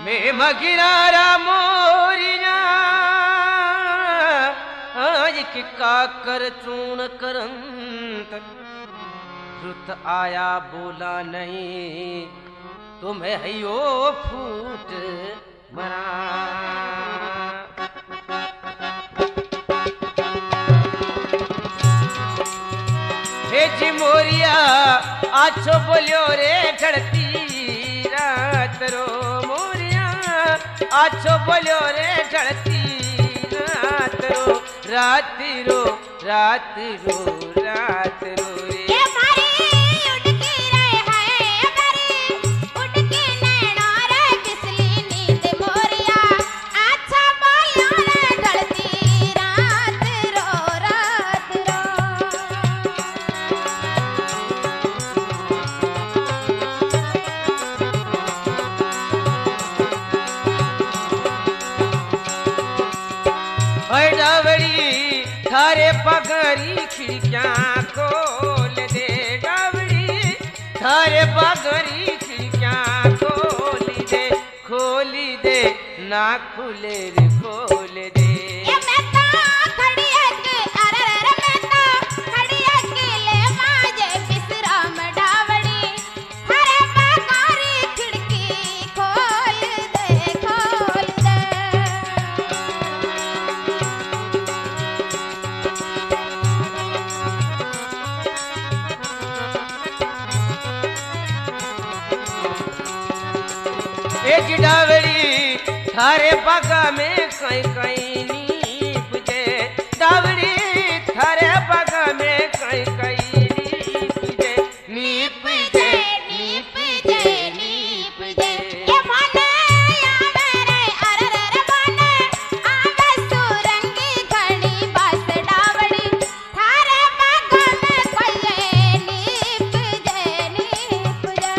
मैं मगिरारा मोरिया आज की काकर चूण करंत रुत आया बोला नहीं तुम्हें हयो फूट मरा। हे जी मोरिया आछो बोलियो रे ढड़ती रात रो मोरिया आछो बोलियो रे ढड़ती रात रो रात रो रात रो रात रो रे। डावड़ी थारे पगरी खिड़कियां खोल दे डावड़ी थारे पगरी खिड़कियां खोली दे ना खुले रे खोल दे। डावड़ी थारे बागा में कहीं कहीं नीप जे डावड़ी थारे बागा में कहीं कहीं नीप जे नीप जे नीप जे नीप जे। ये माने आवे रे अरे रे माने आवे सुरंगी घड़ी बस डावड़ी थारे बागा में कोई नीप जे नीप जे।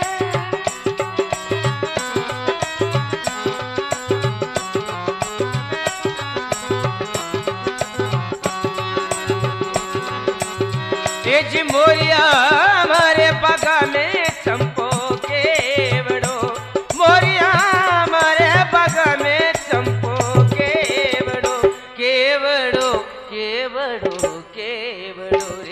जी मोरिया हमारे बागा में चंपो केवड़ो मोरिया हमारे बागा में चंपो केवड़ो केवड़ो केवड़ो केवड़ो रे।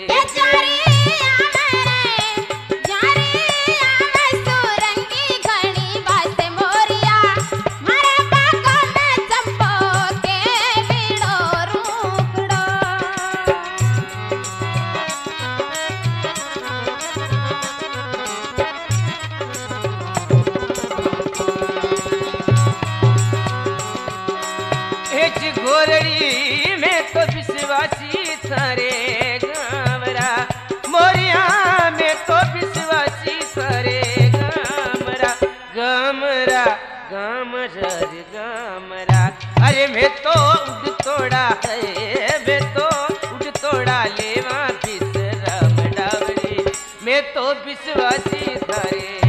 गोरड़ी में तो विश्वासी थारे गामरा मोरिया में तो विश्वासी थारे गामरा गामरा गामरा रे गामरा। अरे मैं तो उड़ तोड़ा है मैं तो उड़ तोड़ा लेवा विश्राम डावड़ी मैं तो विश्वासी थारे